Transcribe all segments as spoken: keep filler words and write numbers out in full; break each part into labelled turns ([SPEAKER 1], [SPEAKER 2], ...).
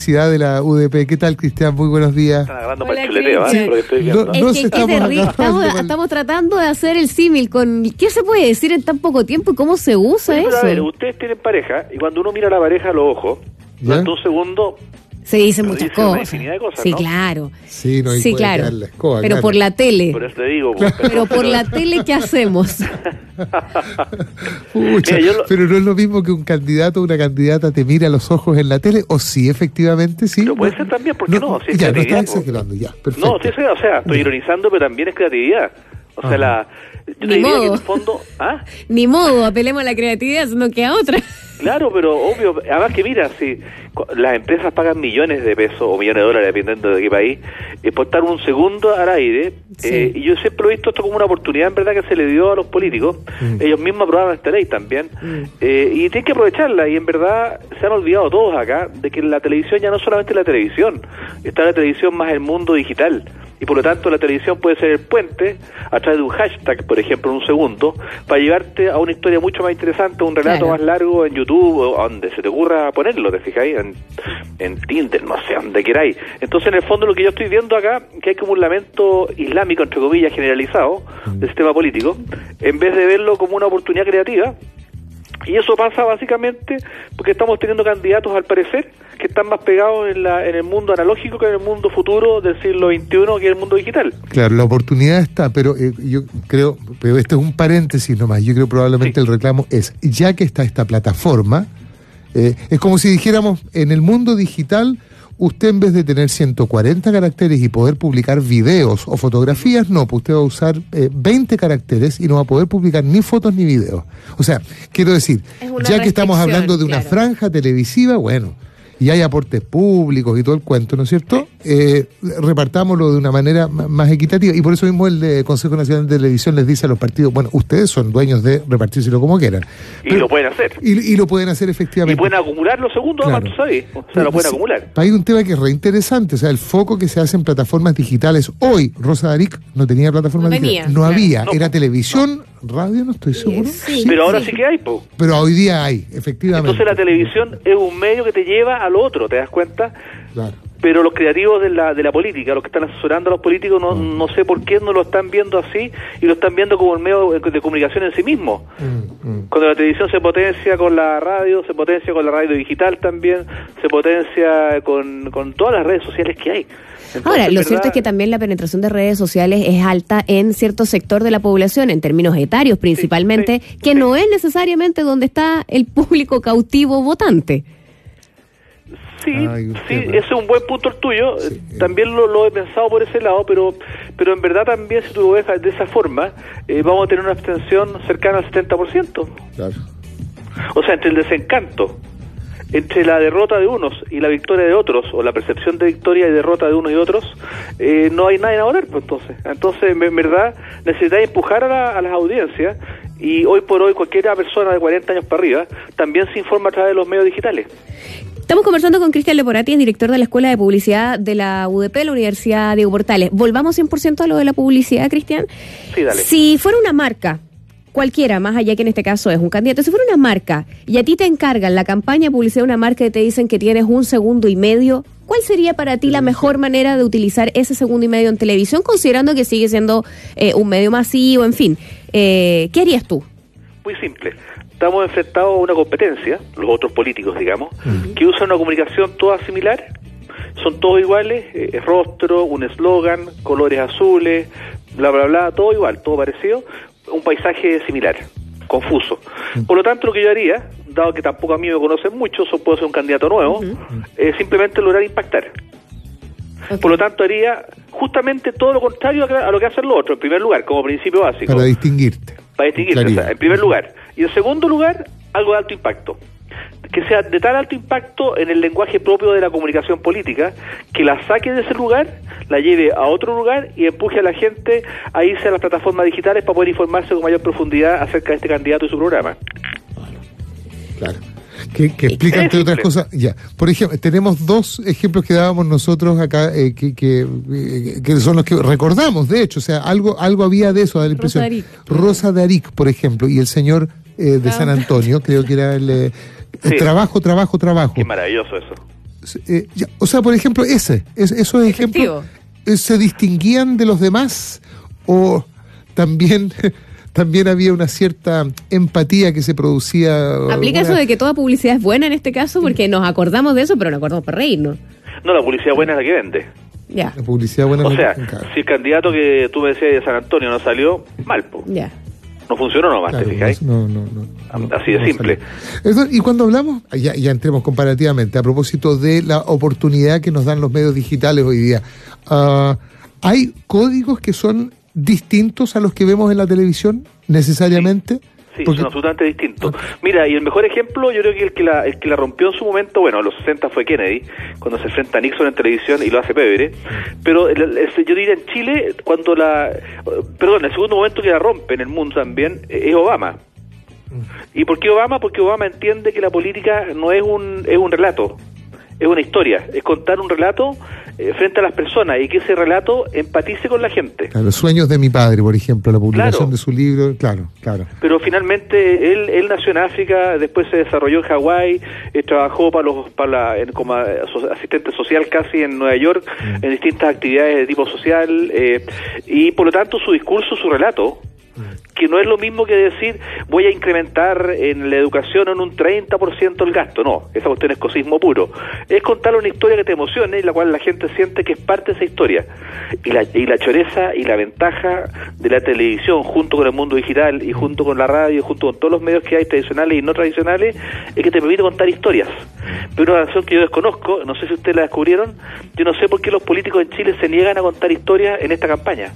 [SPEAKER 1] Publicidad de la U D P. ¿Qué tal, Cristian? Muy buenos días.
[SPEAKER 2] Están agarrando para el chuleteo, ¿eh? Por lo que estoy viendo.
[SPEAKER 3] No, no es que, estamos, estamos, estamos, estamos tratando de hacer el símil con qué se puede decir en tan poco tiempo y cómo se usa
[SPEAKER 2] pero,
[SPEAKER 3] eso.
[SPEAKER 2] A ver, ustedes tienen pareja y cuando uno mira a la pareja a los ojos, durante un segundo
[SPEAKER 3] se dicen muchas
[SPEAKER 2] dice
[SPEAKER 3] cosas.
[SPEAKER 2] Una infinidad de cosas,
[SPEAKER 3] sí,
[SPEAKER 2] ¿no?
[SPEAKER 3] claro.
[SPEAKER 1] Sí, no hay
[SPEAKER 3] sí, claro.
[SPEAKER 1] La escoba,
[SPEAKER 3] pero
[SPEAKER 1] claro.
[SPEAKER 3] por la tele.
[SPEAKER 2] Por eso te digo.
[SPEAKER 3] Pero, pero por la tele, ¿qué hacemos?
[SPEAKER 1] Pucha,
[SPEAKER 2] Mira, lo...
[SPEAKER 1] pero no es lo mismo que un candidato o una candidata te mire a los ojos en la tele, o sí, efectivamente, sí.
[SPEAKER 2] Pero puede ser también, ¿por qué no? no? Si
[SPEAKER 1] ya, no estás exagerando, ya, perfecto.
[SPEAKER 2] No, sí, o sea, estoy ironizando, pero también es creatividad. O sea, Ajá. la... Yo
[SPEAKER 3] Ni modo.
[SPEAKER 2] Que en el fondo, ¿ah?
[SPEAKER 3] Ni modo, apelemos a la creatividad, no queda otra.
[SPEAKER 2] Claro, pero obvio, además que mira, si las empresas pagan millones de pesos o millones de dólares, dependiendo de qué país, eh, por estar un segundo al aire, sí. eh, y yo siempre he visto esto como una oportunidad, en verdad, que se le dio a los políticos. Mm. Ellos mismos aprobaron esta ley también, mm. eh, y tienen que aprovecharla, y en verdad se han olvidado todos acá de que la televisión ya no es solamente la televisión, está la televisión más el mundo digital. Y por lo tanto la televisión puede ser el puente a través de un hashtag, por ejemplo, en un segundo, para llevarte a una historia mucho más interesante, un relato claro. más largo en YouTube, o donde se te ocurra ponerlo, ¿te fijáis? En, en Tinder, no sé, donde queráis. Entonces, en el fondo, lo que yo estoy viendo acá, que hay como un lamento islámico, entre comillas, generalizado, del sistema político, en vez de verlo como una oportunidad creativa. Y eso pasa básicamente porque estamos teniendo candidatos, al parecer, que están más pegados en, la, en el mundo analógico que en el mundo futuro del siglo veintiuno, que es el mundo digital.
[SPEAKER 1] Claro, la oportunidad está, pero eh, yo creo, pero este es un paréntesis nomás, yo creo probablemente sí. el reclamo es, ya que está esta plataforma, eh, es como si dijéramos, en el mundo digital, usted en vez de tener ciento cuarenta caracteres y poder publicar videos o fotografías, no, pues usted va a usar eh, veinte caracteres y no va a poder publicar ni fotos ni videos. O sea, quiero decir, ya que estamos hablando de una claro. franja televisiva, bueno, y hay aportes públicos y todo el cuento, ¿no es cierto? Eh, repartámoslo de una manera más equitativa. Y por eso mismo el eh, Consejo Nacional de Televisión les dice a los partidos, bueno, ustedes son dueños de repartírselo como quieran.
[SPEAKER 2] Y Pero, lo pueden hacer.
[SPEAKER 1] Y, y lo pueden hacer efectivamente.
[SPEAKER 2] Y pueden acumular los segundos, claro. además, tú sabes. O sea, lo pueden sí, acumular.
[SPEAKER 1] Hay un tema que es reinteresante, o sea, el foco que se hace en plataformas digitales. Hoy, Rosa Daric no tenía plataformas
[SPEAKER 3] no
[SPEAKER 1] digitales.
[SPEAKER 3] Tenía,
[SPEAKER 1] no
[SPEAKER 3] claro.
[SPEAKER 1] había,
[SPEAKER 2] no,
[SPEAKER 1] era televisión, no. radio, no estoy seguro.
[SPEAKER 3] Sí,
[SPEAKER 2] Pero ahora
[SPEAKER 3] sí.
[SPEAKER 2] sí que hay, po.
[SPEAKER 1] Pero hoy día hay, efectivamente.
[SPEAKER 2] Entonces la televisión es un medio que te lleva al otro, ¿te das cuenta?
[SPEAKER 1] Claro.
[SPEAKER 2] Pero los creativos de la de la política, los que están asesorando a los políticos, no, mm. no sé por qué no lo están viendo así y lo están viendo como el medio de comunicación en sí mismo. Mm, mm. Cuando la televisión se potencia con la radio, se potencia con la radio digital también, se potencia con, con todas las redes sociales que hay. Entonces,
[SPEAKER 3] Ahora, lo
[SPEAKER 2] ¿verdad?
[SPEAKER 3] cierto es que también la penetración de redes sociales es alta en cierto sector de la población, en términos etarios principalmente,
[SPEAKER 2] sí, sí,
[SPEAKER 3] que
[SPEAKER 2] sí.
[SPEAKER 3] no es necesariamente donde está el público cautivo votante.
[SPEAKER 2] Sí,
[SPEAKER 1] Ay,
[SPEAKER 2] sí, ese es un buen punto el tuyo. Sí, también lo, lo he pensado por ese lado, pero pero en verdad también, si tú lo ves de esa forma, eh, vamos a tener una abstención cercana al setenta por ciento.
[SPEAKER 1] Claro.
[SPEAKER 2] O sea, entre el desencanto, entre la derrota de unos y la victoria de otros, o la percepción de victoria y derrota de unos y otros, eh, no hay nadie a votar, pues entonces. Entonces, en verdad, necesitáis empujar a, la, a las audiencias, y hoy por hoy cualquier persona de cuarenta años para arriba también se informa a través de los medios digitales.
[SPEAKER 3] Estamos conversando con Cristian Leporati, es director de la Escuela de Publicidad de la U D P, la Universidad Diego Portales. Volvamos cien por ciento a lo de la publicidad, Cristian.
[SPEAKER 2] Sí, dale.
[SPEAKER 3] Si fuera una marca, cualquiera, más allá que en este caso es un candidato, si fuera una marca y a ti te encargan la campaña de publicidad de una marca y te dicen que tienes un segundo y medio, ¿cuál sería para ti la mejor manera de utilizar ese segundo y medio en televisión, considerando que sigue siendo eh, un medio masivo, en fin? Eh, ¿Qué harías tú?
[SPEAKER 2] Muy simple. Estamos enfrentados a una competencia, los otros políticos, digamos, uh-huh. que usan una comunicación toda similar, son todos iguales, eh, rostro, un eslogan, colores azules, bla, bla, bla, todo igual, todo parecido, un paisaje similar, confuso. Uh-huh. Por lo tanto, lo que yo haría, dado que tampoco a mí me conocen mucho, so puedo ser un candidato nuevo, uh-huh. eh, simplemente lograr impactar. Okay. Por lo tanto, haría justamente todo lo contrario a lo que hacen los otros, en primer lugar, como principio básico.
[SPEAKER 1] Para distinguirte.
[SPEAKER 2] Para distinguirte, o sea, en primer lugar. Y en segundo lugar, algo de alto impacto. Que sea de tan alto impacto en el lenguaje propio de la comunicación política, que la saque de ese lugar, la lleve a otro lugar y empuje a la gente a irse a las plataformas digitales para poder informarse con mayor profundidad acerca de este candidato y su programa.
[SPEAKER 1] Claro. Que, que explica, entre otras cosas, ya. Por ejemplo, tenemos dos ejemplos que dábamos nosotros acá, eh, que, que, eh, que son los que recordamos, de hecho, o sea, algo algo había de eso, da la impresión.
[SPEAKER 3] Rosa Daric.
[SPEAKER 1] Rosa Daric, por ejemplo, y el señor eh, de ah, San Antonio, creo que era el... Eh, sí. Trabajo, trabajo, trabajo.
[SPEAKER 2] Qué maravilloso eso.
[SPEAKER 1] eh, ya, o sea, por ejemplo, ese, es, esos ejemplos, eh, ¿se distinguían de los demás o también... también había una cierta empatía que se producía?
[SPEAKER 3] ¿Aplica una... eso de que toda publicidad es buena en este caso? Porque nos acordamos de eso, pero nos acordamos para reírnos.
[SPEAKER 2] No, la publicidad buena es la que vende.
[SPEAKER 3] Ya.
[SPEAKER 1] La publicidad buena
[SPEAKER 2] o
[SPEAKER 1] es
[SPEAKER 2] sea,
[SPEAKER 1] la que...
[SPEAKER 2] si el candidato que tú me decías de San Antonio no salió, mal, po.
[SPEAKER 3] Ya.
[SPEAKER 2] No funcionó nomás,
[SPEAKER 1] claro,
[SPEAKER 2] ¿te fijáis?
[SPEAKER 1] No, no, no, no.
[SPEAKER 2] Así de
[SPEAKER 1] no
[SPEAKER 2] simple.
[SPEAKER 1] Eso, y cuando hablamos, ya, ya entremos comparativamente, a propósito de la oportunidad que nos dan los medios digitales hoy día, uh, ¿hay códigos que son distintos a los que vemos en la televisión, necesariamente?
[SPEAKER 2] Sí, sí,
[SPEAKER 1] porque...
[SPEAKER 2] son absolutamente distintos. Mira, y el mejor ejemplo, yo creo que el que la, el que la rompió en su momento, bueno, en los sesenta fue Kennedy, cuando se enfrenta a Nixon en televisión y lo hace pebre, pero el, el, yo diría en Chile, cuando la, perdón, el segundo momento que la rompe en el mundo también, es Obama. ¿Y por qué Obama? Porque Obama entiende que la política no es un, es un relato, es una historia, es contar un relato eh, frente a las personas y que ese relato empatice con la gente.
[SPEAKER 1] Claro, Sueños de mi padre, por ejemplo, la publicación claro. de su libro, claro, claro.
[SPEAKER 2] Pero finalmente él, él nació en África, después se desarrolló en Hawái, eh, trabajó para los para la, en, como asistente social casi en Nueva York, mm. en distintas actividades de tipo social, eh, y por lo tanto su discurso, su relato, que no es lo mismo que decir voy a incrementar en la educación en un treinta por ciento el gasto, no, esa cuestión es cosismo puro, es contar una historia que te emocione y la cual la gente siente que es parte de esa historia, y la, y la choreza y la ventaja de la televisión junto con el mundo digital y junto con la radio, junto con todos los medios que hay tradicionales y no tradicionales, es que te permite contar historias. Pero una razón que yo desconozco, no sé si ustedes la descubrieron, yo no sé por qué los políticos en Chile se niegan a contar historias en esta campaña.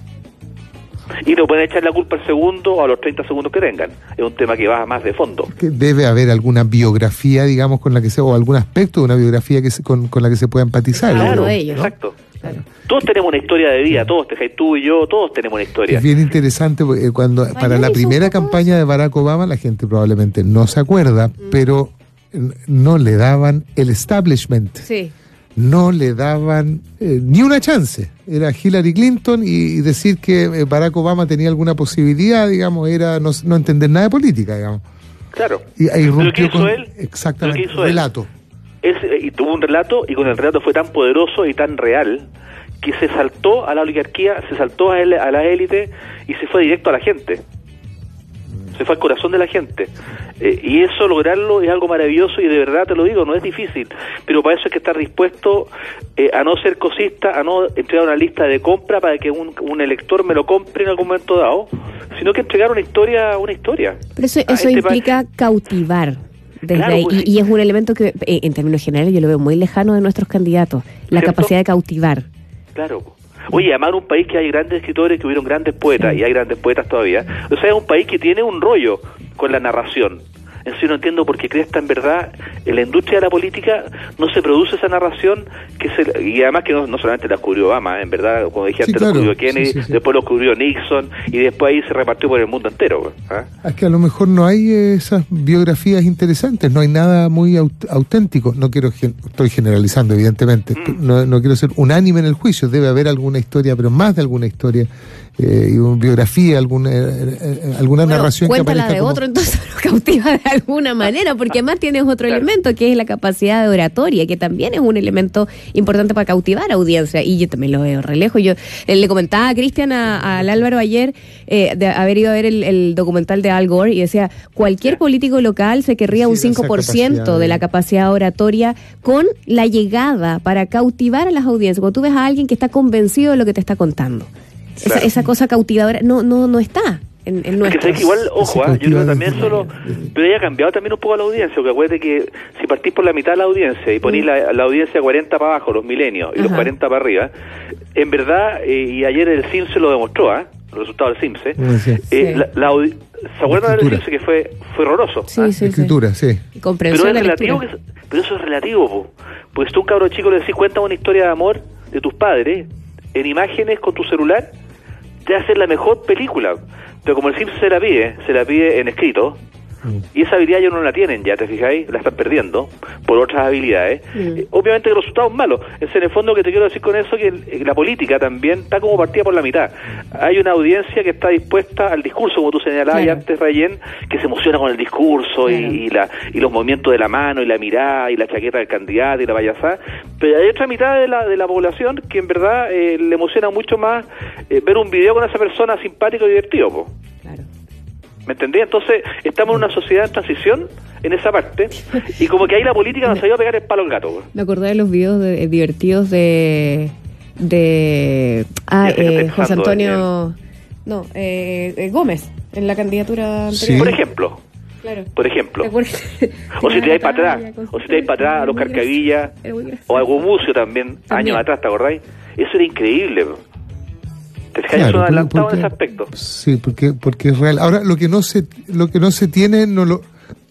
[SPEAKER 2] Y no pueden echar la culpa al segundo o a los treinta segundos que tengan. Es un tema que va más de fondo.
[SPEAKER 1] Debe haber alguna biografía, digamos, con la que se, o algún aspecto de una biografía que se, con, con la que se pueda empatizar.
[SPEAKER 2] Claro,
[SPEAKER 1] ¿no?
[SPEAKER 2] ellos, exacto. Claro. Todos tenemos una historia de vida, todos, tú y yo, todos tenemos una historia.
[SPEAKER 1] Es bien interesante porque cuando para la primera campaña de Barack Obama la gente probablemente no se acuerda, mm. pero no le daban el establishment.
[SPEAKER 3] Sí.
[SPEAKER 1] No le daban eh, ni una chance. Era Hillary Clinton y, y decir que eh, Barack Obama tenía alguna posibilidad, digamos, era no, no entender nada de política, digamos.
[SPEAKER 2] Claro.
[SPEAKER 1] Y ahí rompió
[SPEAKER 2] con
[SPEAKER 1] él, exactamente,
[SPEAKER 2] hizo
[SPEAKER 1] relato.
[SPEAKER 2] Él, y tuvo un relato y con el relato fue tan poderoso y tan real que se saltó a la oligarquía, se saltó a, él, a la élite y se fue directo a la gente. Se fue al corazón de la gente. Eh, y eso, lograrlo, es algo maravilloso y de verdad te lo digo, no es difícil. Pero para eso hay que estar dispuesto eh, a no ser cosista, a no entregar una lista de compra para que un, un elector me lo compre en algún momento dado, sino que entregar una historia, una historia.
[SPEAKER 3] Pero eso, eso este implica pa- cautivar. Desde claro, ahí, pues, y, y es un elemento que, eh, en términos generales, yo lo veo muy lejano de nuestros candidatos, la ¿cierto? Capacidad de cautivar.
[SPEAKER 2] Claro. Oye, además un país que hay grandes escritores, que hubieron grandes poetas, sí. y hay grandes poetas todavía. O sea, es un país que tiene un rollo con la narración. En sí no entiendo por qué Cresta, en verdad, en la industria de la política no se produce esa narración que se, y además que no, no solamente la descubrió Obama, en verdad, como dije antes, sí, claro. lo descubrió Kennedy, sí, sí, sí. después lo descubrió Nixon, y después ahí se repartió por el mundo entero. ¿eh?
[SPEAKER 1] Es que a lo mejor no hay esas biografías interesantes, no hay nada muy aut- auténtico. No quiero, gen- estoy generalizando, evidentemente, mm. no, no quiero ser unánime en el juicio, debe haber alguna historia, pero más de alguna historia, eh, y una biografía, alguna, eh, eh, alguna
[SPEAKER 3] bueno,
[SPEAKER 1] narración que aparezca
[SPEAKER 3] de
[SPEAKER 1] como...
[SPEAKER 3] otro, entonces lo cautiva de alguna manera, porque además tienes otro claro. elemento que es la capacidad de oratoria, que también es un elemento importante para cautivar a audiencia, y yo también lo veo re lejos. Yo eh, le comentaba a Cristian, al Álvaro ayer, eh, de haber ido a ver el, el documental de Al Gore, y decía, cualquier político local se querría sí, un cinco por ciento de la capacidad oratoria con la llegada para cautivar a las audiencias, cuando tú ves a alguien que está convencido de lo que te está contando. Claro. Esa, esa cosa cautivadora no no no está en, en nuestros...
[SPEAKER 2] Es que igual, ojo, ¿eh? yo creo que también solo... Pero haya cambiado también un poco la audiencia, porque acuérdate que si partís por la mitad de la audiencia y ponís mm. la, la audiencia cuarenta para abajo, los milenios, y Ajá. los cuarenta para arriba, en verdad, eh, y ayer el C I M S E lo demostró, ¿eh? los resultados del C I M S E, sí. eh, sí. la, la audi- ¿se acuerdan del C I M S E que fue fue horroroso?
[SPEAKER 3] Sí,
[SPEAKER 2] ¿eh?
[SPEAKER 3] sí,
[SPEAKER 1] escritura, sí.
[SPEAKER 3] sí. Comprensión
[SPEAKER 2] pero es
[SPEAKER 3] de
[SPEAKER 2] relativo que, pero eso es relativo, po. Porque si tú, un cabro chico, le decís, cuenta una historia de amor de tus padres en imágenes con tu celular, te va a hacer la mejor película. Pero como el C I M S E se la pide, se la pide en escrito, Mm. Y esa habilidad ellos no la tienen ya, ¿te fijáis? La están perdiendo por otras habilidades. Mm. Eh, obviamente que los resultados malos. Es en el fondo que te quiero decir con eso que el, la política también está como partida por la mitad. Hay una audiencia que está dispuesta al discurso, como tú señalabas claro. antes, Rayén, que se emociona con el discurso claro. y, y, la, y los movimientos de la mano y la mirada y la chaqueta del candidato y la payasada. Pero hay otra mitad de la, de la población que en verdad eh, le emociona mucho más eh, ver un video con esa persona simpático y divertido, po. Claro. ¿Me entendí? Entonces, estamos en una sociedad en transición en esa parte, y como que ahí la política nos ayudó a pegar el palo al gato. Pues.
[SPEAKER 3] Me acordé de los videos de, eh, divertidos de de ah, eh, José Antonio en... no, eh, eh, Gómez, en la candidatura anterior.
[SPEAKER 2] Sí. Por ejemplo. Claro. Por ejemplo. o si te vais para atrás, o si te vais para atrás a los Carcavillas, o a Gumucio también, también, años atrás, ¿te acordáis? Eso era increíble, bro. Claro, son adelantados en ese aspecto.
[SPEAKER 1] Sí, porque porque es real. Ahora lo que no se lo que no se tiene no lo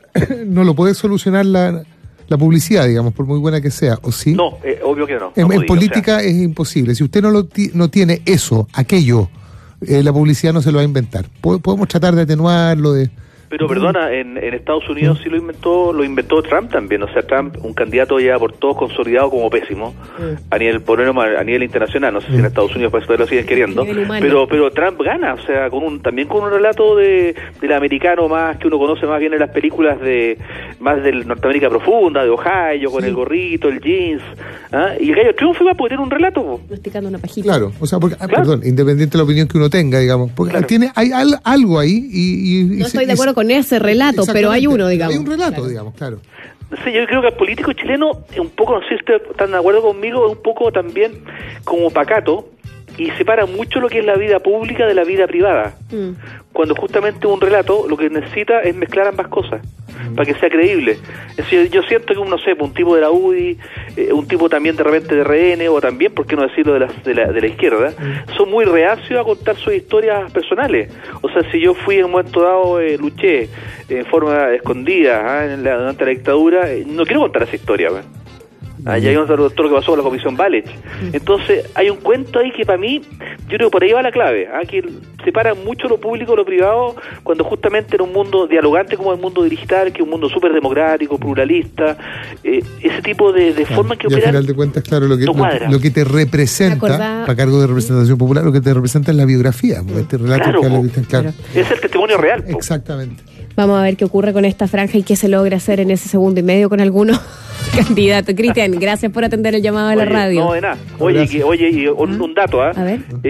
[SPEAKER 1] no lo puede solucionar la, la publicidad, digamos, por muy buena que sea, ¿o sí?
[SPEAKER 2] No, eh, obvio que no.
[SPEAKER 1] En,
[SPEAKER 2] no
[SPEAKER 1] en política o sea. Es imposible. Si usted no lo ti, no tiene eso, aquello, eh, la publicidad no se lo va a inventar. Podemos tratar de atenuarlo, de
[SPEAKER 2] Pero perdona, en, en Estados Unidos sí lo inventó lo inventó Trump también. O sea, Trump, un candidato ya por todos consolidado como pésimo, a nivel por a nivel internacional. No sé si en Estados Unidos pues todavía lo siguen queriendo. Pero pero Trump gana, o sea, con un también con un relato de del americano más que uno conoce más bien en las películas de más del Norteamérica profunda, de Ohio, con sí. el gorrito, el jeans. ¿Ah? Y el gallo triunfa porque tiene un relato.
[SPEAKER 3] Masticando una pajita.
[SPEAKER 1] Claro, o sea, porque, claro. perdón, independiente de la opinión que uno tenga, digamos, porque claro. tiene hay al, algo ahí y, y
[SPEAKER 3] no
[SPEAKER 1] y
[SPEAKER 3] estoy
[SPEAKER 1] se,
[SPEAKER 3] de acuerdo con ese relato, pero hay uno, digamos.
[SPEAKER 1] Hay un relato,
[SPEAKER 3] claro.
[SPEAKER 1] digamos, claro.
[SPEAKER 2] Sí, yo creo que el político chileno, un poco, no sé si ustedes están de acuerdo conmigo, es un poco también como pacato y separa mucho lo que es la vida pública de la vida privada. Mm. Cuando justamente un relato lo que necesita es mezclar ambas cosas mm. para que sea creíble. Es decir, yo siento que un, no sé, un tipo de la U D I, eh, un tipo también de repente de R N o también, ¿por qué no decirlo de la, de la, de la izquierda? Mm. Son muy reacios a contar sus historias personales. O sea, si yo fui en un momento dado, eh, luché en forma escondida ¿eh? en la, durante la dictadura, eh, no quiero contar esa historia, ¿eh? Allá hay un doctor que pasó con la Comisión Balech. Entonces, hay un cuento ahí que para mí, yo creo que por ahí va la clave, ¿eh? que separa mucho lo público de lo privado, cuando justamente en un mundo dialogante como el mundo digital, que es un mundo súper democrático, pluralista, eh, ese tipo de, de claro, forma que
[SPEAKER 1] opera. Y al final de cuentas, claro, lo que,
[SPEAKER 2] no
[SPEAKER 1] lo, lo que te representa, a cargo de representación popular, lo que te representa es la biografía. Este relato
[SPEAKER 2] claro,
[SPEAKER 1] que
[SPEAKER 2] po,
[SPEAKER 1] claro. claro.
[SPEAKER 2] Es el testimonio real. Po.
[SPEAKER 1] Exactamente.
[SPEAKER 3] Vamos a ver qué ocurre con esta franja y qué se logra hacer en ese segundo y medio con algunos candidatos. Cristian, gracias por atender el llamado de la radio.
[SPEAKER 2] No, de nada. Oye, que, oye y un, un dato, ¿ah? ¿eh?
[SPEAKER 3] A ver.